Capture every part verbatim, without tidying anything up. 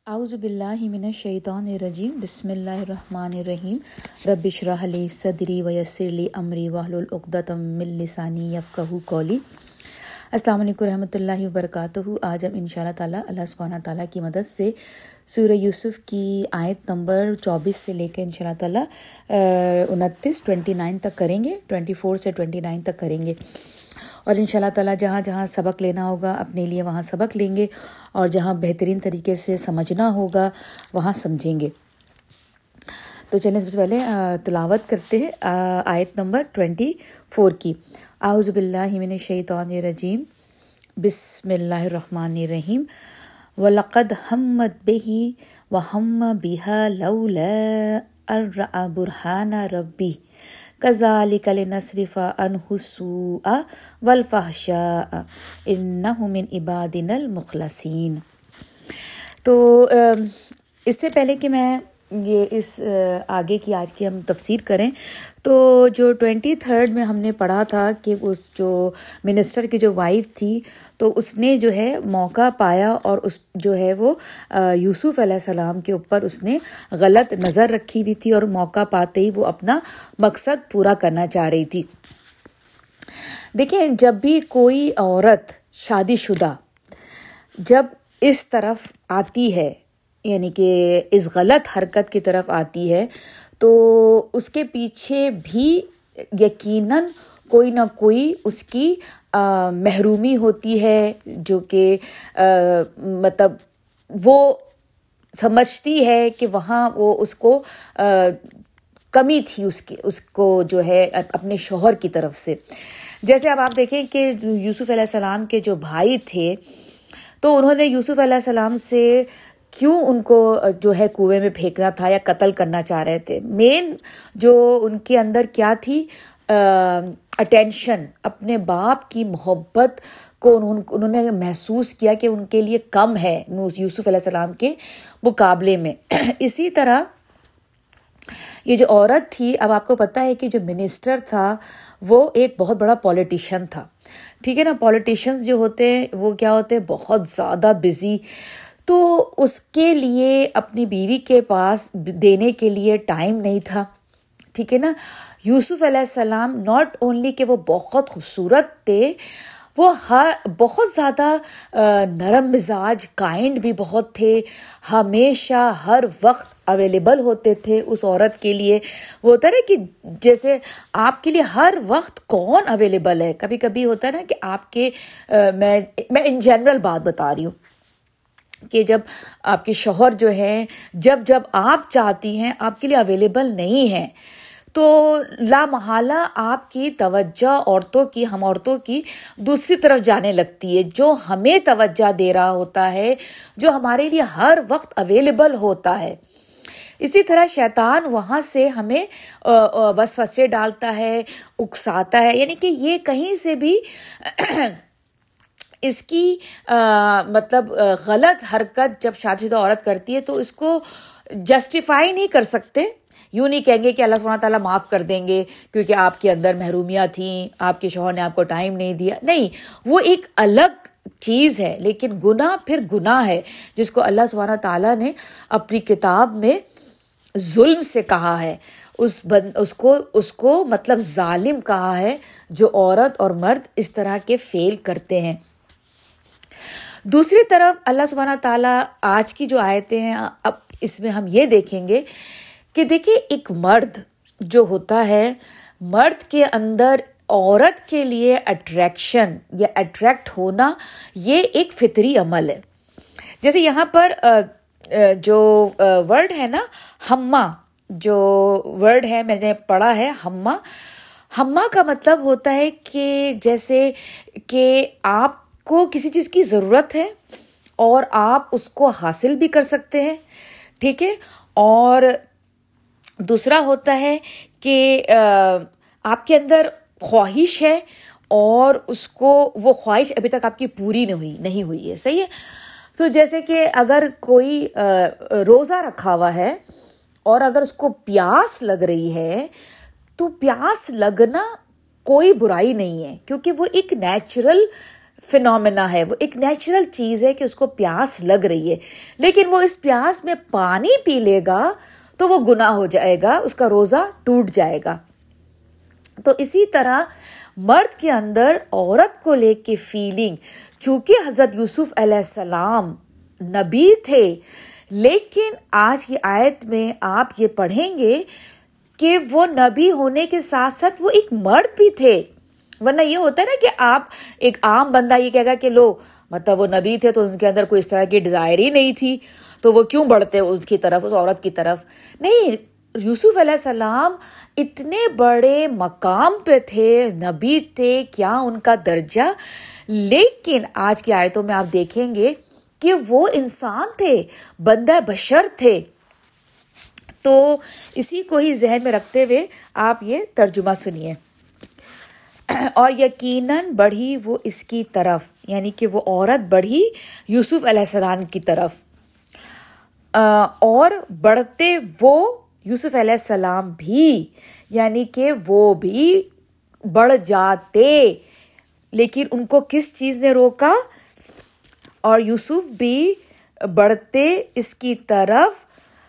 اعوذ باللہ من الشیطان الرجیم بسم اللہ الرحمن الرحیم رب اشرح لی صدری ویسر لی امری واحلل عقدۃ من لسانی یفقہوا قولی۔ السلام علیکم رحمۃ اللہ وبرکاتہ۔ آج ہم انشاءاللہ تعالیٰ اللہ سبحانہ تعالیٰ کی مدد سے سورہ یوسف کی آیت نمبر چوبیس سے لے کے انشاءاللہ تعالیٰ انتیس ٹوئنٹی نائن تک کریں گے، ٹوئنٹی فور سے ٹوئنٹی نائن تک کریں گے، اور انشاءاللہ تعالیٰ جہاں جہاں سبق لینا ہوگا اپنے لیے وہاں سبق لیں گے، اور جہاں بہترین طریقے سے سمجھنا ہوگا وہاں سمجھیں گے۔ تو چلیں سب سے پہلے تلاوت کرتے ہیں آیت نمبر ٹوئنٹی فور کی۔ اعوذ باللہ من الشیطان الرجیم بسم اللہ الرحمن الرحیم وَلَقَدْ هَمَّتْ بِهِ وَهَمَّ بِهَا لَوْلَا أَن رَأَىٰ بُرْهَانَ رَبِّهِ كَذَلِكَ لِنَصْرِفَ عَنْهُ السُّوءَ وَالْفَحْشَاءَ إِنَّهُ مِنْ عِبَادِنَا الْمُخْلَصِينَ۔ تو اس سے پہلے کہ میں یہ اس آگے کی آج کی ہم تفسیر کریں، تو جو ٹوینٹی تھرڈ میں ہم نے پڑھا تھا کہ اس جو منسٹر کی جو وائف تھی، تو اس نے جو ہے موقع پایا اور اس جو ہے وہ یوسف علیہ السلام کے اوپر اس نے غلط نظر رکھی ہوئی تھی، اور موقع پاتے ہی وہ اپنا مقصد پورا کرنا چاہ رہی تھی۔ دیکھیں، جب بھی کوئی عورت شادی شدہ جب اس طرف آتی ہے، یعنی کہ اس غلط حرکت کی طرف آتی ہے، تو اس کے پیچھے بھی یقیناً کوئی نہ کوئی اس کی محرومی ہوتی ہے، جو کہ مطلب وہ سمجھتی ہے کہ وہاں وہ اس کو کمی تھی، اس کی اس کو جو ہے اپنے شوہر کی طرف سے۔ جیسے اب آپ دیکھیں کہ یوسف علیہ السلام کے جو بھائی تھے، تو انہوں نے یوسف علیہ السلام سے کیوں ان کو جو ہے کنویں میں پھینکنا تھا یا قتل کرنا چاہ رہے تھے؟ مین جو ان کے اندر کیا تھی، اٹینشن، اپنے باپ کی محبت کو انہوں نے محسوس کیا کہ ان کے لیے کم ہے یوسف علیہ السلام کے مقابلے میں۔ اسی طرح یہ جو عورت تھی، اب آپ کو پتہ ہے کہ جو منسٹر تھا وہ ایک بہت بڑا پولیٹیشین تھا، ٹھیک ہے نا۔ پولیٹیشینز جو ہوتے ہیں وہ کیا ہوتے ہیں، بہت زیادہ بزی، تو اس کے لیے اپنی بیوی کے پاس دینے کے لیے ٹائم نہیں تھا، ٹھیک ہے نا۔ یوسف علیہ السلام ناٹ اونلی کہ وہ بہت خوبصورت تھے، وہ ہر بہت زیادہ نرم مزاج، کائنڈ بھی بہت تھے، ہمیشہ ہر وقت اویلیبل ہوتے تھے اس عورت کے لیے۔ وہ ہوتا ہے نا کہ جیسے آپ کے لیے ہر وقت کون اویلیبل ہے، کبھی کبھی ہوتا ہے نا کہ آپ کے میں میں ان جنرل بات بتا رہی ہوں کہ جب آپ کے شوہر جو ہیں جب جب آپ چاہتی ہیں آپ کے لیے اویلیبل نہیں ہیں، تو لا محالہ آپ کی توجہ عورتوں کی، ہم عورتوں کی دوسری طرف جانے لگتی ہے، جو ہمیں توجہ دے رہا ہوتا ہے، جو ہمارے لیے ہر وقت اویلیبل ہوتا ہے۔ اسی طرح شیطان وہاں سے ہمیں وسوسے ڈالتا ہے، اکساتا ہے، یعنی کہ یہ کہیں سے بھی اس کی آ, مطلب آ, غلط حرکت جب شادی شدہ عورت کرتی ہے تو اس کو جسٹیفائی نہیں کر سکتے۔ یوں نہیں کہیں گے کہ اللہ سبحانہ تعالیٰ معاف کر دیں گے کیونکہ آپ کے اندر محرومیاں تھیں، آپ کے شوہر نے آپ کو ٹائم نہیں دیا، نہیں، وہ ایک الگ چیز ہے۔ لیکن گناہ پھر گناہ ہے، جس کو اللہ سبحانہ تعالیٰ نے اپنی کتاب میں ظلم سے کہا ہے، اس بن اس کو اس کو مطلب ظالم کہا ہے، جو عورت اور مرد اس طرح کے فیل کرتے ہیں۔ دوسری طرف اللہ سبحانہ تعالیٰ آج کی جو آیتیں ہیں، اب اس میں ہم یہ دیکھیں گے کہ دیکھیں ایک مرد جو ہوتا ہے، مرد کے اندر عورت کے لیے اٹریکشن یا اٹریکٹ ہونا، یہ ایک فطری عمل ہے۔ جیسے یہاں پر جو ورڈ ہے نا، ہما، جو ورڈ ہے میں نے پڑھا ہے ہما، ہما کا مطلب ہوتا ہے کہ جیسے کہ آپ کو کسی چیز کی ضرورت ہے اور آپ اس کو حاصل بھی کر سکتے ہیں، ٹھیک ہے۔ اور دوسرا ہوتا ہے کہ آپ کے اندر خواہش ہے اور اس کو وہ خواہش ابھی تک آپ کی پوری نہیں ہوئی نہیں ہوئی ہے، صحیح ہے۔ تو جیسے کہ اگر کوئی روزہ رکھا ہوا ہے اور اگر اس کو پیاس لگ رہی ہے، تو پیاس لگنا کوئی برائی نہیں ہے، کیونکہ وہ ایک نیچرل فینومینا ہے، وہ ایک نیچرل چیز ہے کہ اس کو پیاس لگ رہی ہے، لیکن وہ اس پیاس میں پانی پی لے گا تو وہ گناہ ہو جائے گا، اس کا روزہ ٹوٹ جائے گا۔ تو اسی طرح مرد کے اندر عورت کو لے کے فیلنگ، چونکہ حضرت یوسف علیہ السلام نبی تھے، لیکن آج کی آیت میں آپ یہ پڑھیں گے کہ وہ نبی ہونے کے ساتھ ساتھ وہ ایک مرد بھی تھے۔ ورنہ یہ ہوتا ہے نا کہ آپ ایک عام بندہ یہ کہے گا کہ لو مطلب وہ نبی تھے تو ان کے اندر کوئی اس طرح کی ڈیزائر ہی نہیں تھی تو وہ کیوں بڑھتے اس کی طرف، اس عورت کی طرف؟ نہیں، یوسف علیہ السلام اتنے بڑے مقام پہ تھے، نبی تھے، کیا ان کا درجہ، لیکن آج کی آیتوں میں آپ دیکھیں گے کہ وہ انسان تھے، بندہ بشر تھے۔ تو اسی کو ہی ذہن میں رکھتے ہوئے آپ یہ ترجمہ سنیے۔ اور یقیناً بڑھی وہ اس کی طرف، یعنی کہ وہ عورت بڑھی یوسف علیہ السلام کی طرف، اور بڑھتے وہ یوسف علیہ السلام بھی، یعنی کہ وہ بھی بڑھ جاتے، لیکن ان کو کس چیز نے روکا؟ اور یوسف بھی بڑھتے اس کی طرف،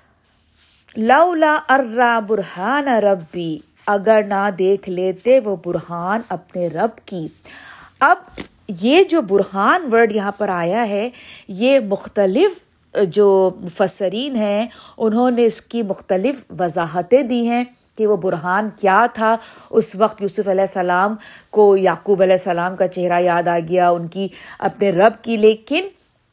لولا ارّا برہان ربی، اگر نہ دیکھ لیتے وہ برہان اپنے رب کی۔ اب یہ جو برہان ورڈ یہاں پر آیا ہے، یہ مختلف جو مفسرین ہیں انہوں نے اس کی مختلف وضاحتیں دی ہیں کہ وہ برہان کیا تھا۔ اس وقت یوسف علیہ السلام کو یعقوب علیہ السلام کا چہرہ یاد آ گیا، ان کی اپنے رب کی، لیکن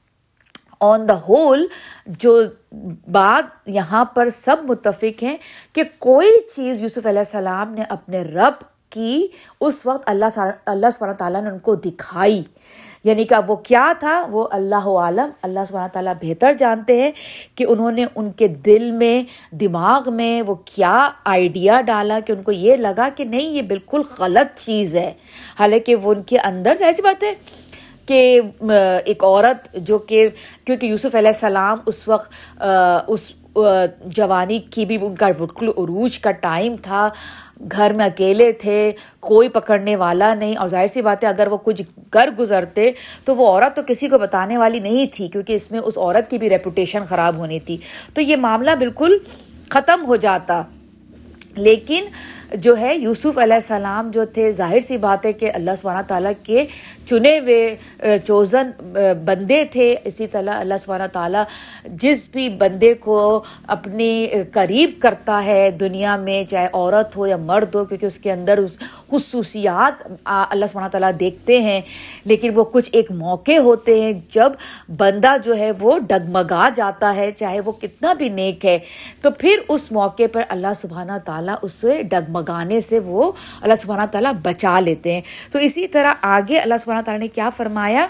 آن دا ہول جو بات یہاں پر سب متفق ہیں کہ کوئی چیز یوسف علیہ السلام نے اپنے رب کی اس وقت اللہ اللہ سبحانہ تعالیٰ نے ان کو دکھائی، یعنی کہ وہ کیا تھا وہ اللہ عالم، اللہ سبحانہ تعالیٰ بہتر جانتے ہیں کہ انہوں نے ان کے دل میں، دماغ میں وہ کیا آئیڈیا ڈالا کہ ان کو یہ لگا کہ نہیں یہ بالکل غلط چیز ہے، حالانکہ وہ ان کے اندر ایسی بات ہے کہ ایک عورت جو کہ کیونکہ یوسف علیہ السلام اس وقت اس جوانی کی بھی ان کا بالکل عروج کا ٹائم تھا، گھر میں اکیلے تھے، کوئی پکڑنے والا نہیں، اور ظاہر سی بات ہے اگر وہ کچھ کر گزرتے تو وہ عورت تو کسی کو بتانے والی نہیں تھی، کیونکہ اس میں اس عورت کی بھی ریپوٹیشن خراب ہونی تھی، تو یہ معاملہ بالکل ختم ہو جاتا۔ لیکن جو ہے یوسف علیہ السلام جو تھے، ظاہر سی بات ہے کہ اللہ سبحانہ تعالیٰ کے چنے ہوئے چوزن بندے تھے، اسی طرح اللہ سبحانہ تعالیٰ جس بھی بندے کو اپنی قریب کرتا ہے دنیا میں، چاہے عورت ہو یا مرد ہو، کیونکہ اس کے اندر خصوصیات اللہ سبحانہ تعالیٰ دیکھتے ہیں، لیکن وہ کچھ ایک موقع ہوتے ہیں جب بندہ جو ہے وہ ڈگمگا جاتا ہے، چاہے وہ کتنا بھی نیک ہے، تو پھر اس موقع پر اللہ سبحانہ تعالیٰ اسے ڈگمگا گانے سے وہ اللہ سبحانہ تعالیٰ بچا لیتے ہیں۔ تو اسی طرح آگے اللہ سبحانہ تعالیٰ نے کیا فرمایا؟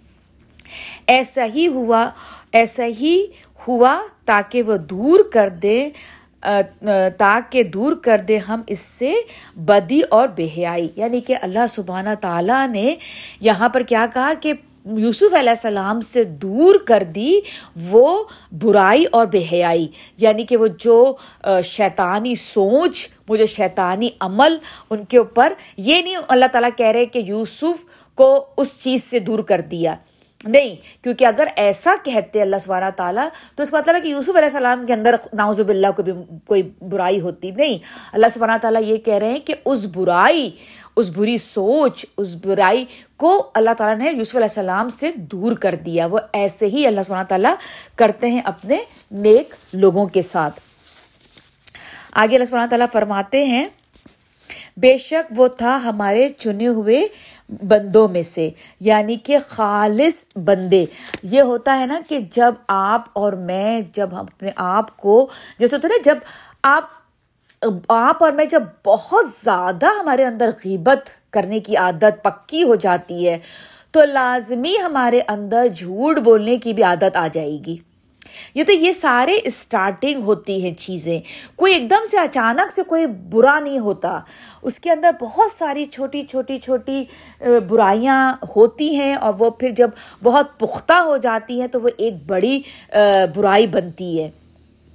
ایسا ہی ہوا ایسا ہی ہوا تاکہ وہ دور کر دے تاکہ دور کر دے ہم اس سے بدی اور بے حیائی، یعنی کہ اللہ سبحانہ تعالیٰ نے یہاں پر کیا کہا کہ یوسف علیہ السلام سے دور کر دی وہ برائی اور بے حیائی، یعنی کہ وہ جو شیطانی سوچ، وہ جو شیطانی عمل ان کے اوپر، یہ نہیں اللہ تعالیٰ کہہ رہے کہ یوسف کو اس چیز سے دور کر دیا، نہیں، کیونکہ اگر ایسا کہتے اللہ سبحانہ تعالیٰ تو اس مطلب ہے کہ یوسف علیہ السلام کے اندر نعوذ باللہ کوئی کوئی برائی ہوتی، نہیں، اللہ سبحانہ تعالیٰ یہ کہہ رہے ہیں کہ اس برائی، اس بری سوچ، اس برائی کو اللہ تعالیٰ نے یوسف علیہ السلام سے دور کر دیا۔ وہ ایسے ہی اللہ سبحانہ تعالیٰ کرتے ہیں اپنے نیک لوگوں کے ساتھ۔ آگے اللہ سبحانہ تعالیٰ فرماتے ہیں، بے شک وہ تھا ہمارے چنے ہوئے بندوں میں سے، یعنی کہ خالص بندے۔ یہ ہوتا ہے نا کہ جب آپ اور میں جب ہم اپنے آپ کو، جیسے ہوتا ہے نا جب آپ آپ اور میں جب بہت زیادہ ہمارے اندر غیبت کرنے کی عادت پکی ہو جاتی ہے تو لازمی ہمارے اندر جھوٹ بولنے کی بھی عادت آ جائے گی۔ یہ تو یہ سارے اسٹارٹنگ ہوتی ہیں چیزیں، کوئی ایک دم سے اچانک سے کوئی برا نہیں ہوتا، اس کے اندر بہت ساری چھوٹی چھوٹی چھوٹی برائیاں ہوتی ہیں، اور وہ پھر جب بہت پختہ ہو جاتی ہیں تو وہ ایک بڑی برائی بنتی ہے۔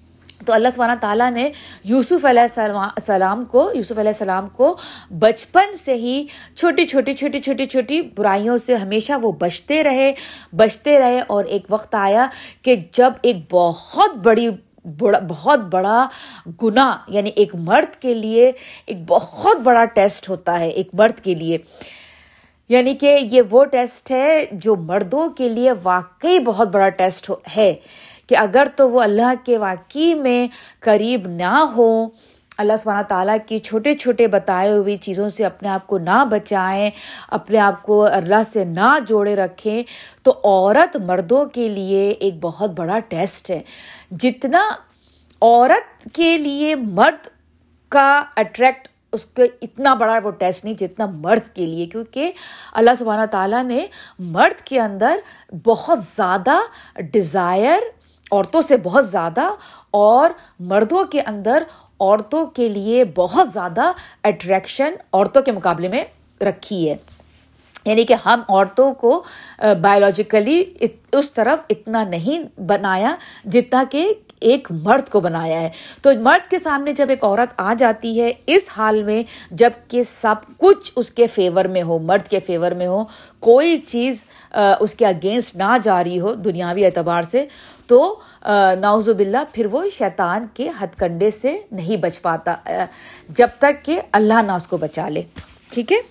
تو اللہ سبحانہ تعالیٰ نے یوسف علیہ السلام کو یوسف علیہ السلام کو بچپن سے ہی چھوٹی چھوٹی چھوٹی چھوٹی چھوٹی برائیوں سے ہمیشہ وہ بچتے رہے بچتے رہے اور ایک وقت آیا کہ جب ایک بہت بڑی بڑا بہت بڑا گناہ، یعنی ایک مرد کے لیے ایک بہت بڑا ٹیسٹ ہوتا ہے ایک مرد کے لیے، یعنی کہ یہ وہ ٹیسٹ ہے جو مردوں کے لیے واقعی بہت بڑا ٹیسٹ ہے کہ اگر تو وہ اللہ کے واقعی میں قریب نہ ہو، اللہ سبحانہ تعالیٰ کی چھوٹے چھوٹے بتائے ہوئی چیزوں سے اپنے آپ کو نہ بچائیں، اپنے آپ کو اللہ سے نہ جوڑے رکھیں، تو عورت مردوں کے لیے ایک بہت بڑا ٹیسٹ ہے۔ جتنا عورت کے لیے مرد کا اٹریکٹ اس کے اتنا بڑا وہ ٹیسٹ نہیں جتنا مرد کے لیے، کیونکہ اللہ سبحانہ تعالیٰ نے مرد کے اندر بہت زیادہ ڈیزائر، عورتوں سے بہت زیادہ، اور مردوں کے اندر عورتوں کے لیے بہت زیادہ اٹریکشن عورتوں کے مقابلے میں رکھی ہے۔ یعنی کہ ہم عورتوں کو بایولوجیکلی اس طرف اتنا نہیں بنایا جتنا کہ ایک مرد کو بنایا ہے۔ تو مرد کے سامنے جب ایک عورت آ جاتی ہے اس حال میں، جب کہ سب کچھ اس کے فیور میں ہو، مرد کے فیور میں ہو، کوئی چیز اس کے اگینسٹ نہ جاری ہو دنیاوی اعتبار سے، تو نعوذ باللہ پھر وہ شیطان کے ہتھ کنڈے سے نہیں بچ پاتا جب تک کہ اللہ نہ اس کو بچا لے۔ ٹھیک ہے،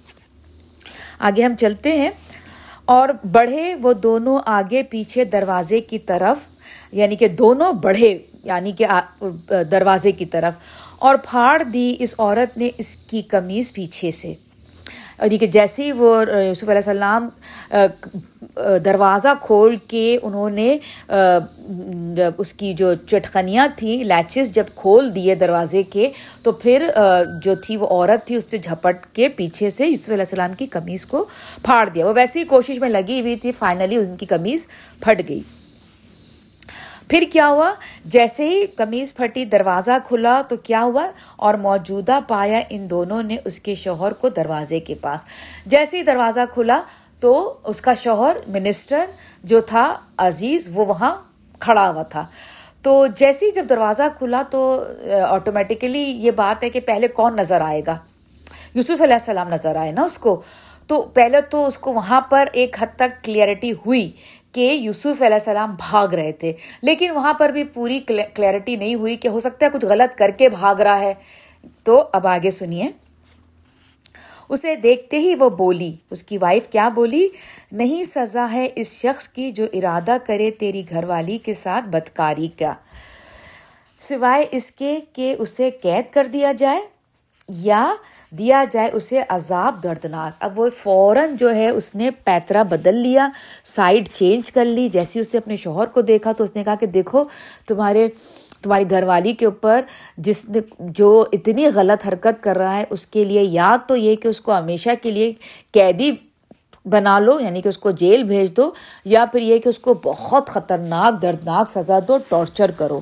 آگے ہم چلتے ہیں۔ اور بڑھے وہ دونوں آگے پیچھے دروازے کی طرف، یعنی کہ دونوں بڑھے، یعنی کہ دروازے کی طرف، اور پھاڑ دی اس عورت نے اس کی قمیص پیچھے سے۔ یعنی کہ جیسے ہی وہ یوسف علیہ السلام دروازہ کھول کے انہوں نے اس کی جو چٹکنیاں تھیں، لیچز جب کھول دیے دروازے کے، تو پھر جو تھی وہ عورت تھی اس سے جھپٹ کے پیچھے سے یوسف علیہ السلام کی قمیص کو پھاڑ دیا۔ وہ ویسے ہی کوشش میں لگی ہوئی تھی، فائنلی ان کی قمیص پھٹ گئی۔ پھر کیا ہوا؟ جیسے ہی قمیص پھٹی، دروازہ کھلا تو کیا ہوا؟ اور موجودہ پایا ان دونوں نے اس کے شوہر کو دروازے کے پاس۔ جیسے ہی دروازہ کھلا تو اس کا شوہر منسٹر جو تھا عزیز، وہ وہاں کھڑا ہوا تھا۔ تو جیسے ہی جب دروازہ کھلا تو آٹومیٹیکلی یہ بات ہے کہ پہلے کون نظر آئے گا؟ یوسف علیہ السلام نظر آئے نا اس کو۔ تو پہلے تو اس کو وہاں پر ایک حد تک کلیئرٹی ہوئی کہ یوسف علیہ السلام بھاگ رہے تھے، لیکن وہاں پر بھی پوری کلیئرٹی نہیں ہوئی کہ ہو سکتا ہے کچھ غلط کر کے بھاگ رہا ہے۔ تو اب آگے سنیے۔ اسے دیکھتے ہی وہ بولی، اس کی وائف کیا بولی؟ نہیں سزا ہے اس شخص کی جو ارادہ کرے تیری گھر والی کے ساتھ بدکاری کا، سوائے اس کے کہ اسے قید کر دیا جائے یا دیا جائے اسے عذاب دردناک۔ اب وہ فوراً جو ہے اس نے پیترا بدل لیا، سائیڈ چینج کر لی۔ جیسے اس نے اپنے شوہر کو دیکھا تو اس نے کہا کہ دیکھو تمہارے تمہاری گھر والی کے اوپر جس نے جو اتنی غلط حرکت کر رہا ہے، اس کے لیے یا تو یہ کہ اس کو ہمیشہ کے لیے قیدی بنا لو، یعنی کہ اس کو جیل بھیج دو، یا پھر یہ کہ اس کو بہت خطرناک دردناک سزا دو، ٹارچر کرو۔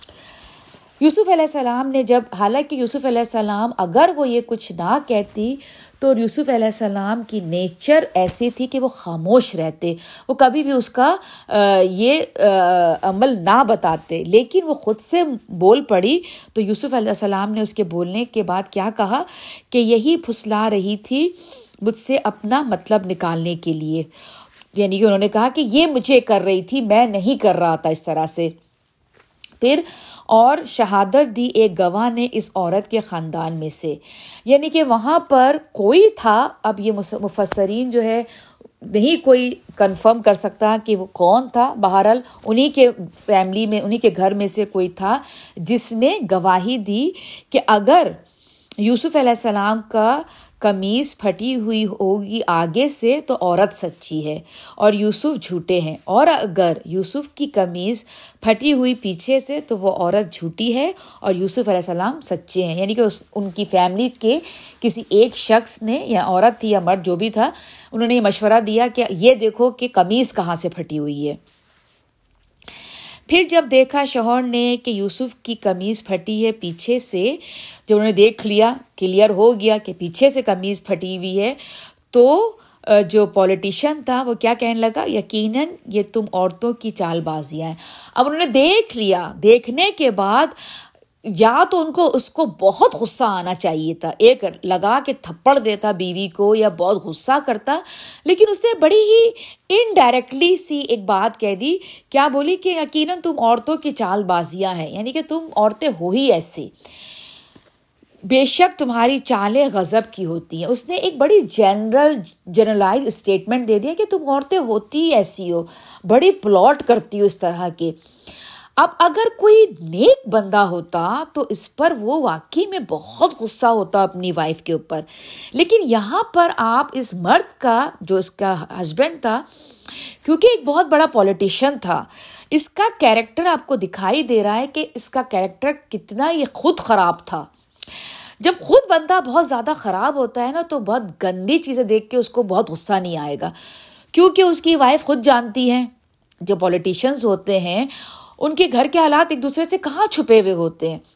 یوسف علیہ السلام نے جب، حالانکہ یوسف علیہ السلام اگر وہ یہ کچھ نہ کہتی تو یوسف علیہ السلام کی نیچر ایسی تھی کہ وہ خاموش رہتے، وہ کبھی بھی اس کا یہ عمل نہ بتاتے، لیکن وہ خود سے بول پڑی۔ تو یوسف علیہ السلام نے اس کے بولنے کے بعد کیا کہا کہ یہی پھسلا رہی تھی مجھ سے اپنا مطلب نکالنے کے لیے، یعنی کہ انہوں نے کہا کہ یہ مجھے کر رہی تھی، میں نہیں کر رہا تھا اس طرح سے۔ پھر اور شہادت دی ایک گواہ نے اس عورت کے خاندان میں سے، یعنی کہ وہاں پر کوئی تھا۔ اب یہ مفسرین جو ہے نہیں کوئی کنفرم کر سکتا کہ وہ کون تھا، بہرحال انہی کے فیملی میں، انہی کے گھر میں سے کوئی تھا جس نے گواہی دی کہ اگر یوسف علیہ السلام کا قمیص پھٹی ہوئی ہوگی آگے سے تو عورت سچی ہے اور یوسف جھوٹے ہیں، اور اگر یوسف کی قمیص پھٹی ہوئی پیچھے سے تو وہ عورت جھوٹی ہے اور یوسف علیہ السلام سچے ہیں۔ یعنی کہ اس ان کی فیملی کے کسی ایک شخص نے، یا عورت تھی یا مرد جو بھی تھا، انہوں نے یہ مشورہ دیا کہ یہ دیکھو کہ قمیص کہاں سے پھٹی ہوئی ہے۔ پھر جب دیکھا شوہر نے کہ یوسف کی قمیص پھٹی ہے پیچھے سے، جب انہوں نے دیکھ لیا، کلیئر ہو گیا کہ پیچھے سے قمیص پھٹی ہوئی ہے، تو جو پولیٹیشین تھا وہ کیا کہنے لگا، یقیناً یہ تم عورتوں کی چال بازیاں ہیں. اب انہوں نے دیکھ لیا، دیکھنے کے بعد یا تو ان کو اس کو بہت غصہ آنا چاہیے تھا، ایک لگا کے تھپڑ دیتا بیوی کو یا بہت غصہ کرتا، لیکن اس نے بڑی ہی انڈائریکٹلی سی ایک بات کہہ دی. کیا بولی کہ یقیناً تم عورتوں کی چال بازیاں ہیں، یعنی کہ تم عورتیں ہو ہی ایسی، بے شک تمہاری چالیں غضب کی ہوتی ہیں. اس نے ایک بڑی جنرل جنرلائز اسٹیٹمنٹ دے دیا کہ تم عورتیں ہوتی ایسی ہو، بڑی پلاٹ کرتی ہو اس طرح کے. اب اگر کوئی نیک بندہ ہوتا تو اس پر وہ واقعی میں بہت غصہ ہوتا اپنی وائف کے اوپر، لیکن یہاں پر آپ اس مرد کا جو اس کا ہسبینڈ تھا، کیونکہ ایک بہت بڑا پولیٹیشین تھا، اس کا کیریکٹر آپ کو دکھائی دے رہا ہے کہ اس کا کیریکٹر کتنا یہ خود خراب تھا. جب خود بندہ بہت زیادہ خراب ہوتا ہے نا تو بہت گندی چیزیں دیکھ کے اس کو بہت غصہ نہیں آئے گا، کیونکہ اس کی وائف خود جانتی ہے. جو پولیٹیشینز ہوتے ہیں ان کے گھر کے حالات ایک دوسرے سے کہاں چھپے ہوئے ہوتے ہیں.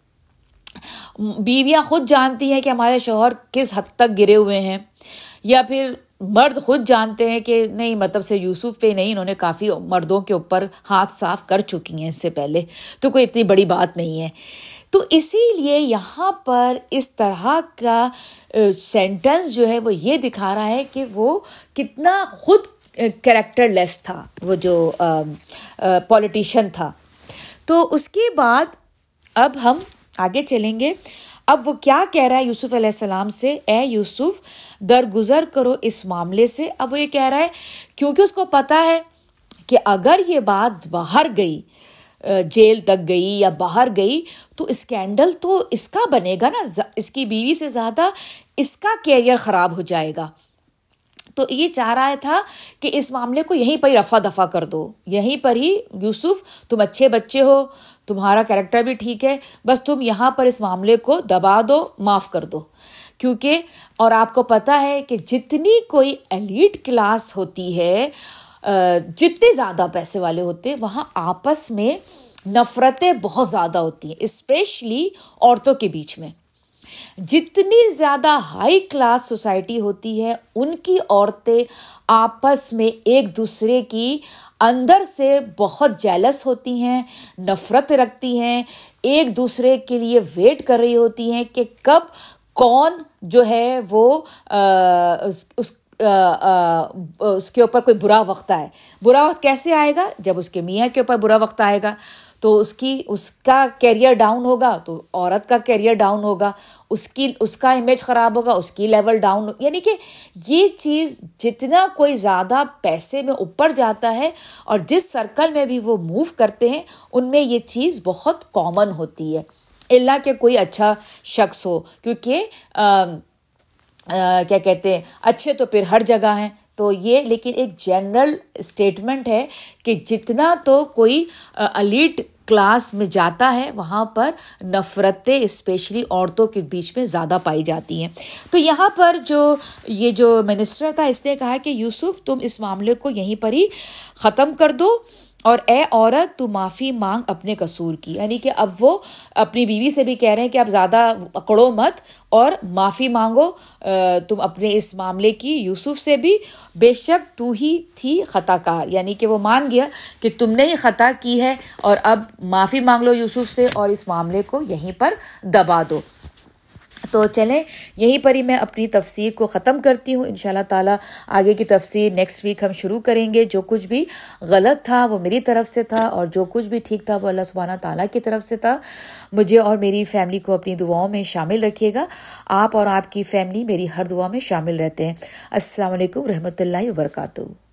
بیویاں خود جانتی ہیں کہ ہمارے شوہر کس حد تک گرے ہوئے ہیں، یا پھر مرد خود جانتے ہیں کہ نہیں، مطلب سے یوسف پہ نہیں، انہوں نے کافی مردوں کے اوپر ہاتھ صاف کر چکی ہیں اس سے پہلے، تو کوئی اتنی بڑی بات نہیں ہے. تو اسی لیے یہاں پر اس طرح کا سینٹنس جو ہے وہ یہ دکھا رہا ہے کہ وہ کتنا خود کریکٹر لیس تھا، وہ جو پولیٹیشین تھا. تو اس کے بعد اب ہم آگے چلیں گے. اب وہ کیا کہہ رہا ہے یوسف علیہ السلام سے، اے یوسف درگزر کرو اس معاملے سے. اب وہ یہ کہہ رہا ہے کیونکہ اس کو پتا ہے کہ اگر یہ بات باہر گئی، جیل تک گئی یا باہر گئی، تو اسکینڈل تو اس کا بنے گا نا، اس کی بیوی سے زیادہ اس کا کیریئر خراب ہو جائے گا. تو یہ چاہ رہا تھا کہ اس معاملے کو یہیں پر ہی رفع دفع کر دو، یہیں پر ہی یوسف تم اچھے بچے ہو، تمہارا کریکٹر بھی ٹھیک ہے، بس تم یہاں پر اس معاملے کو دبا دو، معاف کر دو. کیونکہ اور آپ کو پتہ ہے کہ جتنی کوئی ایلیٹ کلاس ہوتی ہے، جتنے زیادہ پیسے والے ہوتے ہیں، وہاں آپس میں نفرتیں بہت زیادہ ہوتی ہیں، اسپیشلی عورتوں کے بیچ میں. جتنی زیادہ ہائی کلاس سوسائٹی ہوتی ہے، ان کی عورتیں آپس میں ایک دوسرے کی اندر سے بہت جیلس ہوتی ہیں، نفرت رکھتی ہیں، ایک دوسرے کے لیے ویٹ کر رہی ہوتی ہیں کہ کب کون جو ہے وہ اس, اس اس کے اوپر کوئی برا وقت آئے. برا وقت کیسے آئے گا؟ جب اس کے میاں کے اوپر برا وقت آئے گا تو اس کی اس کا کیریئر ڈاؤن ہوگا، تو عورت کا کیریئر ڈاؤن ہوگا، اس کی اس کا امیج خراب ہوگا، اس کی لیول ڈاؤن. یعنی کہ یہ چیز جتنا کوئی زیادہ پیسے میں اوپر جاتا ہے اور جس سرکل میں بھی وہ موو کرتے ہیں، ان میں یہ چیز بہت کامن ہوتی ہے، الا کہ کوئی اچھا شخص ہو. کیونکہ آ, آ, کیا کہتے ہیں، اچھے تو پھر ہر جگہ ہیں. تو یہ لیکن ایک جنرل اسٹیٹمنٹ ہے کہ جتنا تو کوئی ایلیٹ کلاس میں جاتا ہے، وہاں پر نفرتیں اسپیشلی عورتوں کے بیچ میں زیادہ پائی جاتی ہیں. تو یہاں پر جو یہ جو منسٹر تھا، اس نے کہا کہ یوسف تم اس معاملے کو یہیں پر ہی ختم کر دو، اور اے عورت تو معافی مانگ اپنے قصور کی. یعنی کہ اب وہ اپنی بیوی سے بھی کہہ رہے ہیں کہ اب زیادہ اکڑو مت اور معافی مانگو تم اپنے اس معاملے کی. یوسف سے بھی بے شک تو ہی تھی خطا کار، یعنی کہ وہ مان گیا کہ تم نے ہی خطا کی ہے، اور اب معافی مانگ لو یوسف سے اور اس معاملے کو یہیں پر دبا دو. تو چلیں یہیں پر ہی میں اپنی تفسیر کو ختم کرتی ہوں. انشاءاللہ تعالیٰ آگے کی تفسیر نیکسٹ ویک ہم شروع کریں گے. جو کچھ بھی غلط تھا وہ میری طرف سے تھا، اور جو کچھ بھی ٹھیک تھا وہ اللہ سبحانہ تعالیٰ کی طرف سے تھا. مجھے اور میری فیملی کو اپنی دعاؤں میں شامل رکھیے گا. آپ اور آپ کی فیملی میری ہر دعا میں شامل رہتے ہیں. السلام علیکم رحمۃ اللہ وبرکاتہ.